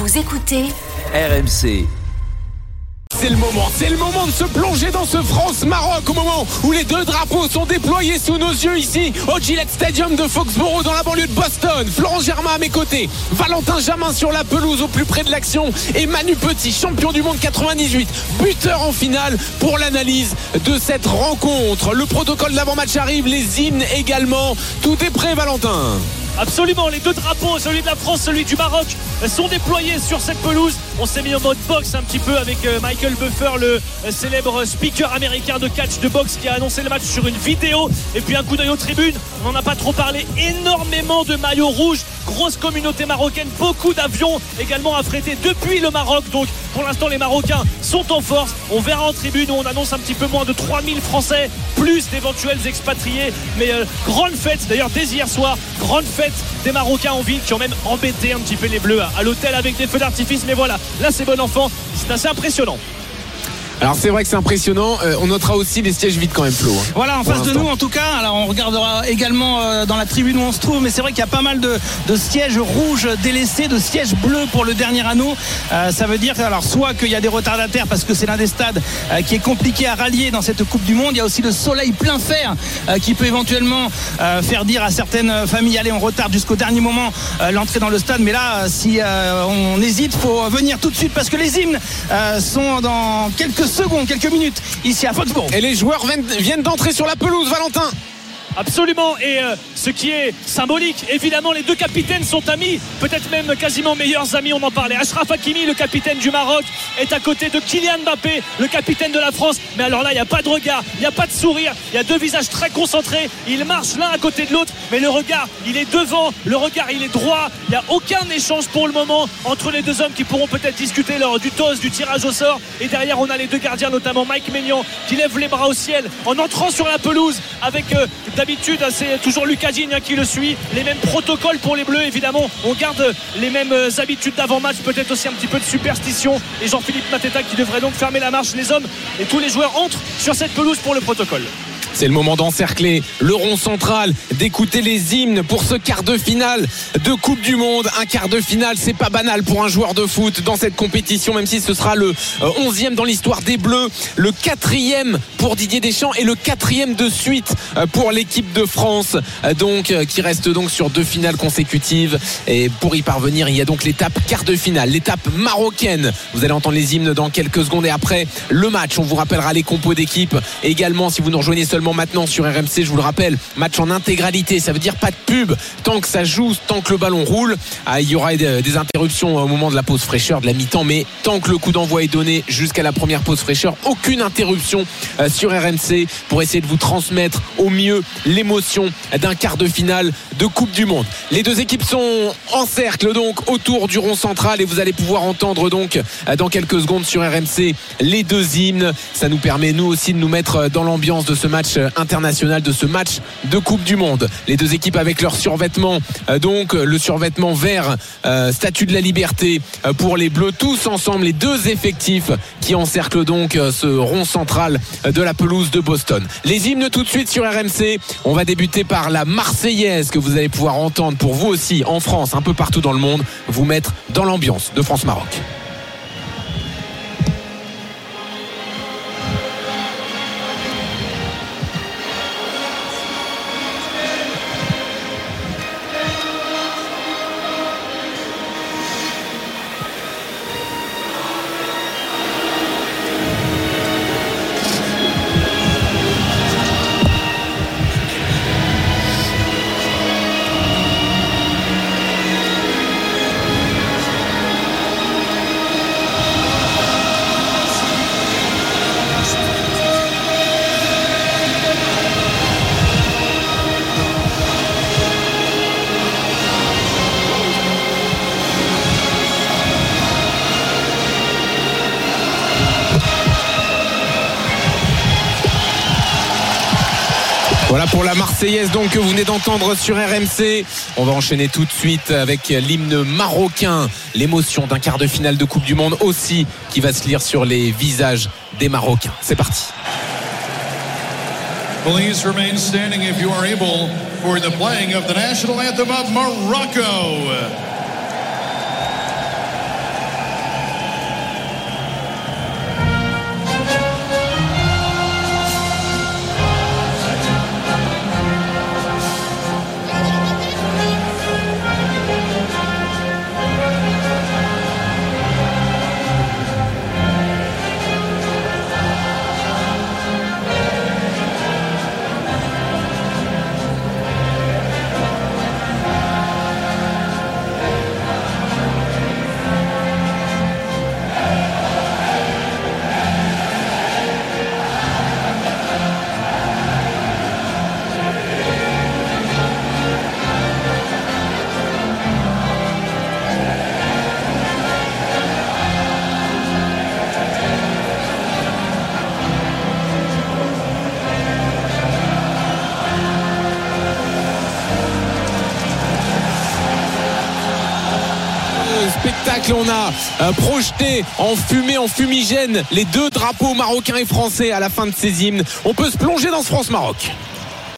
Vous écoutez RMC. C'est le moment de se plonger dans ce France-Maroc au moment où les deux drapeaux sont déployés sous nos yeux ici au Gillette Stadium de Foxborough dans la banlieue de Boston. Florent Germain à mes côtés, Valentin Jamin sur la pelouse au plus près de l'action et Manu Petit, champion du monde 98, buteur en finale pour l'analyse de cette rencontre. Le protocole d'avant-match arrive, les hymnes également. Tout est prêt, Valentin? Absolument, les deux drapeaux, celui de la France, celui du Maroc, sont déployés sur cette pelouse. On s'est mis en mode boxe un petit peu avec Michael Buffer, le célèbre speaker américain de catch de boxe qui a annoncé le match sur une vidéo. Et puis un coup d'œil aux tribunes, on n'en a pas trop parlé, énormément de maillots rouges, grosse communauté marocaine, beaucoup d'avions également affrétés depuis le Maroc. Donc pour l'instant les Marocains sont en force. On verra en tribune où on annonce un petit peu moins de 3000 Français, plus d'éventuels expatriés. Mais grande fête, d'ailleurs dès hier soir, grande fête des Marocains en ville qui ont même embêté un petit peu les Bleus à l'hôtel avec des feux d'artifice. Mais voilà, là c'est bon enfant, c'est assez impressionnant. Alors c'est vrai que c'est impressionnant, on notera aussi les sièges vides quand même, Flo. Voilà, en face de nous en tout cas. Alors on regardera également dans la tribune où on se trouve, mais c'est vrai qu'il y a pas mal de sièges rouges délaissés, de sièges bleus pour le dernier anneau. Ça veut dire alors soit qu'il y a des retardataires parce que c'est l'un des stades qui est compliqué à rallier dans cette Coupe du Monde. Il y a aussi le soleil plein fer qui peut éventuellement faire dire à certaines familles allez, on retarde jusqu'au dernier moment l'entrée dans le stade. Mais là si on hésite, faut venir tout de suite parce que les hymnes sont dans quelques secondes, quelques minutes ici à Foxborough. Et les joueurs viennent d'entrer sur la pelouse, Valentin. Absolument, et ce qui est symbolique, évidemment les deux capitaines sont amis, peut-être même quasiment meilleurs amis, on en parlait. Achraf Hakimi, le capitaine du Maroc, est à côté de Kylian Mbappé, le capitaine de la France. Mais alors là, il n'y a pas de regard, il n'y a pas de sourire, il y a deux visages très concentrés, ils marchent l'un à côté de l'autre, mais le regard, il est devant, le regard, il est droit. Il n'y a aucun échange pour le moment entre les deux hommes qui pourront peut-être discuter lors du toss, du tirage au sort. Et derrière, on a les deux gardiens, notamment Mike Maignan, qui lève les bras au ciel en entrant sur la pelouse avec d'habitude, c'est toujours Lucas Digne qui le suit. Les mêmes protocoles pour les Bleus, évidemment. On garde les mêmes habitudes d'avant-match, peut-être aussi un petit peu de superstition. Et Jean-Philippe Mateta qui devrait donc fermer la marche. Les hommes et tous les joueurs entrent sur cette pelouse pour le protocole. C'est le moment d'encercler le rond central, d'écouter les hymnes pour ce quart de finale de Coupe du Monde. Un quart de finale, c'est pas banal pour un joueur de foot dans cette compétition, même si ce sera le 11e dans l'histoire des Bleus, le 4e pour Didier Deschamps et le 4e de suite pour l'équipe de France, donc qui reste donc sur 2 finales consécutives. Et pour y parvenir, il y a donc l'étape quart de finale, l'étape marocaine. Vous allez entendre les hymnes dans quelques secondes et après le match, on vous rappellera les compos d'équipe également si vous nous rejoignez seulement maintenant sur RMC. Je vous le rappelle, match en intégralité, ça veut dire pas de pub tant que ça joue, tant que le ballon roule. Il y aura des interruptions au moment de la pause fraîcheur, de la mi-temps, mais tant que le coup d'envoi est donné jusqu'à la première pause fraîcheur, aucune interruption sur RMC pour essayer de vous transmettre au mieux l'émotion d'un quart de finale de Coupe du Monde. Les deux équipes sont en cercle donc autour du rond central et vous allez pouvoir entendre donc dans quelques secondes sur RMC les deux hymnes. Ça nous permet nous aussi de nous mettre dans l'ambiance de ce match international, de ce match de Coupe du Monde. Les deux équipes avec leur survêtement, donc le survêtement vert, statue de la liberté pour les Bleus, tous ensemble les deux effectifs qui encerclent donc ce rond central de la pelouse de Boston. Les hymnes tout de suite sur RMC. On va débuter par la Marseillaise que vous allez pouvoir entendre pour vous aussi en France, un peu partout dans le monde, vous mettre dans l'ambiance de France-Maroc. Voilà pour la Marseillaise donc que vous venez d'entendre sur RMC. On va enchaîner tout de suite avec l'hymne marocain. L'émotion d'un quart de finale de Coupe du Monde aussi qui va se lire sur les visages des Marocains. C'est parti. Please remain standing if you are able for the playing of the national anthem of Morocco. spectacle. On a projeté en fumée, en fumigène les deux drapeaux marocains et français à la fin de ces hymnes. On peut se plonger dans ce France-Maroc.